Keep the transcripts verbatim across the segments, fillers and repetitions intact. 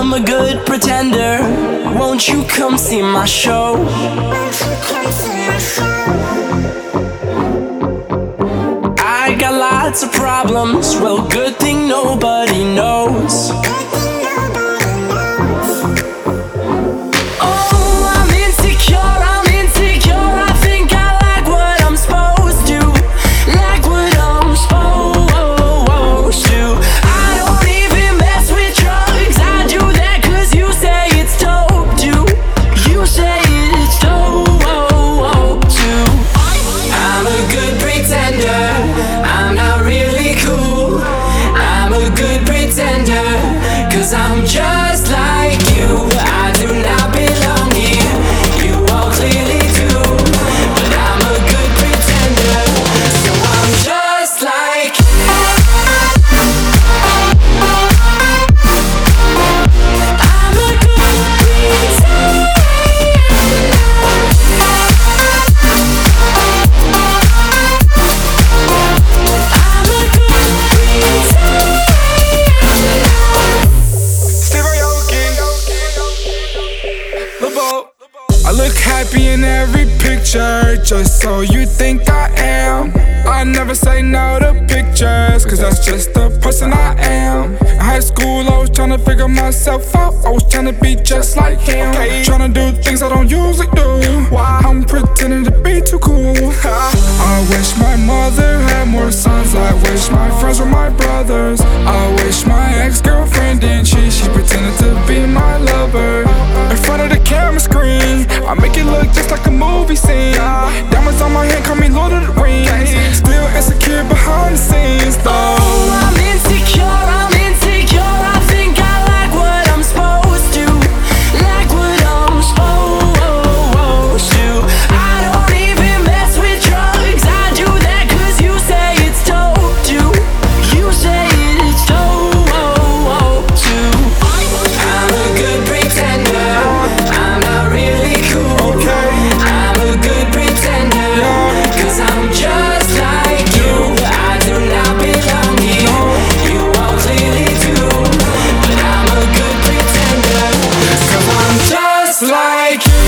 I'm a good pretender. Won't you come see my show? I got lots of problems. Well, good thing nobody knows. Cause I'm just like you. I do not belong here. You all clearly do. But I'm a good pretender. So I'm just like I'm a good pretender. I'm a good pretender. I look happy in every picture, just so you think I am. I never say no to pictures, cause that's just the person I am. In high school I was tryna figure myself out, I was tryna be just like him. Tryna do things I don't usually do, I'm pretending to be too cool. I wish my mother had more sons, I wish my friends were my brothers. I wish my ex-girlfriend didn't cheat, she pretended to be my lover. In front of the camera screen, I make it look just like a movie scene. Diamonds on my hand, call me Lord of the Rings. Still insecure behind the scenes though. Oh, I'm insecure, I'm insecure. I think I like what I'm supposed to. Like what I'm supposed to. I don't even mess with drugs. I do that cause you say it's dope too. You say it's dope too. I'm a good pretender. I'm not really cool. I'm a good pretender. Cause I'm just like you. I do not belong here. You all clearly do. But I'm a good pretender. Cause I'm just like you.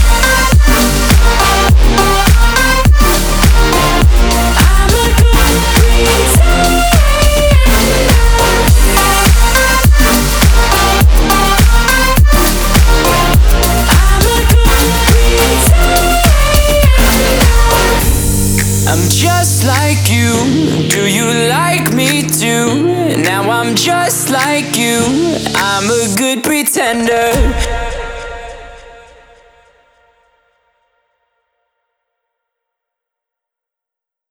I'm a good pretender. I'm a good pretender. I'm just like you. Do you like me too? Now I'm just like you. I'm a good pretender.